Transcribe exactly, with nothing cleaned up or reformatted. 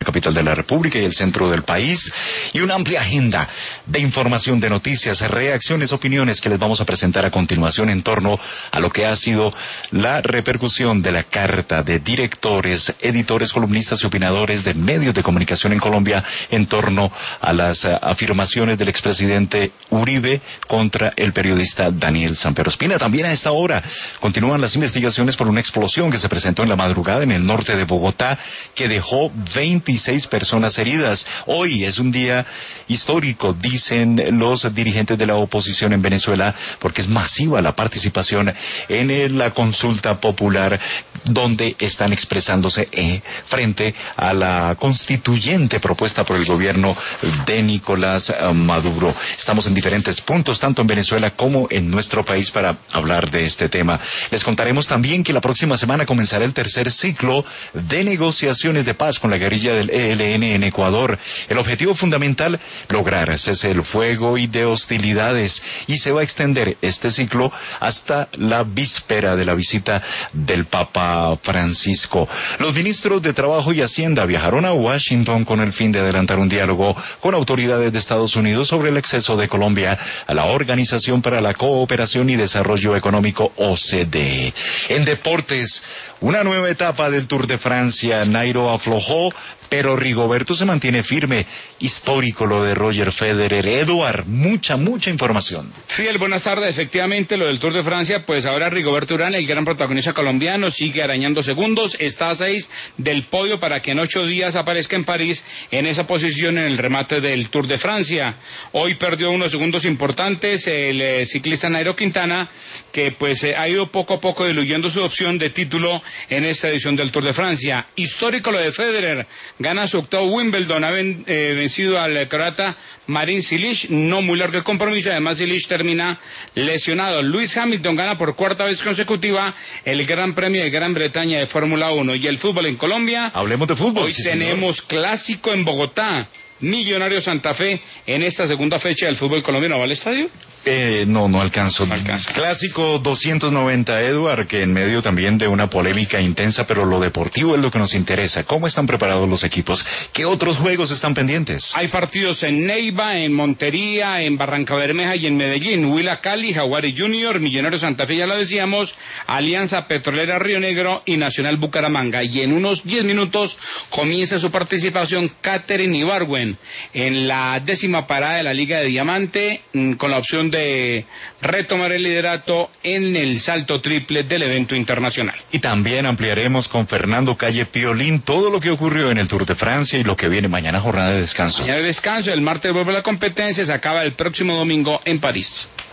capital de la República y el centro del país, y una amplia agenda de información, de noticias, reacciones, opiniones que les vamos a presentar a continuación en torno a lo que ha sido la repercusión de la carta de directores, editores, columnistas y opinadores de medios de comunicación en Colombia en torno a las uh, afirmaciones del expresidente Uribe contra el periodista Daniel Samper Ospina. También a esta hora continúan las investigaciones por una explosión que se presentó en la madrugada en el norte de Bogotá, que dejó veintiséis personas heridas. Hoy es un día histórico, dicen los dirigentes de la oposición en Venezuela, porque es masiva la participación en la consulta popular, donde están expresándose eh, frente a la constituyente propuesta por el gobierno de Nicolás Maduro. Estamos en diferentes puntos, tanto en Venezuela como en nuestro país, para hablar de este tema. Les contaremos también que la próxima semana comenzará el tercer ciclo de negociaciones de paz con la guerrilla del E L N en Ecuador. El objetivo fundamental, lograr cese el fuego y de hostilidades, y se va a extender este ciclo hasta la víspera de la visita del Papa Francisco. Los ministros de Trabajo y Hacienda viajaron a Washington con el fin de adelantar un diálogo con autoridades de Estados Unidos sobre el acceso de Colombia a la Organización para la Cooperación y Desarrollo Económico, O C D E. En deportes, una nueva etapa del Tour de Francia. Nairo aflojó, pero Rigoberto se mantiene firme. Histórico lo de Roger Federer. Eduard, mucha, mucha información. Fidel, buenas tardes. Efectivamente, lo del Tour de Francia, pues ahora Rigoberto Urán, el gran protagonista colombiano, sigue arañando segundos. Está a seis del podio para que en ocho días aparezca en París en esa posición en el remate del Tour de Francia. Hoy perdió unos segundos importantes el eh, ciclista Nairo Quintana, que pues eh, ha ido poco a poco diluyendo su opción de título en esta edición del Tour de Francia. Histórico lo de Federer. Gana su octavo Wimbledon, ha ven, eh, vencido al croata Marin Cilic, no muy largo el compromiso, además Cilic termina lesionado. Lewis Hamilton gana por cuarta vez consecutiva el Gran Premio de Gran Bretaña de Fórmula uno. Y el fútbol en Colombia. Hablemos de fútbol. Hoy sí, tenemos señor. Clásico en Bogotá. Millonario Santa Fe en esta segunda fecha del fútbol colombiano. ¿Va al estadio? Eh, no, no alcanzo. No alcanza. Clásico doscientos noventa, Eduard, que en medio también de una polémica intensa, pero lo deportivo es lo que nos interesa. ¿Cómo están preparados los equipos? ¿Qué otros juegos están pendientes? Hay partidos en Neiva, en Montería, en Barranca Bermeja y en Medellín. Huila Cali, Jaguares Junior, Millonario Santa Fe, ya lo decíamos, Alianza Petrolera Río Negro y Nacional Bucaramanga. Y en unos diez minutos comienza su participación Katherine Ibargüen en la décima parada de la Liga de Diamante, con la opción de retomar el liderato en el salto triple del evento internacional. Y también ampliaremos con Fernando Calle Piolín todo lo que ocurrió en el Tour de Francia y lo que viene mañana, jornada de descanso. Mañana de descanso, el martes vuelve la competencia, se acaba el próximo domingo en París.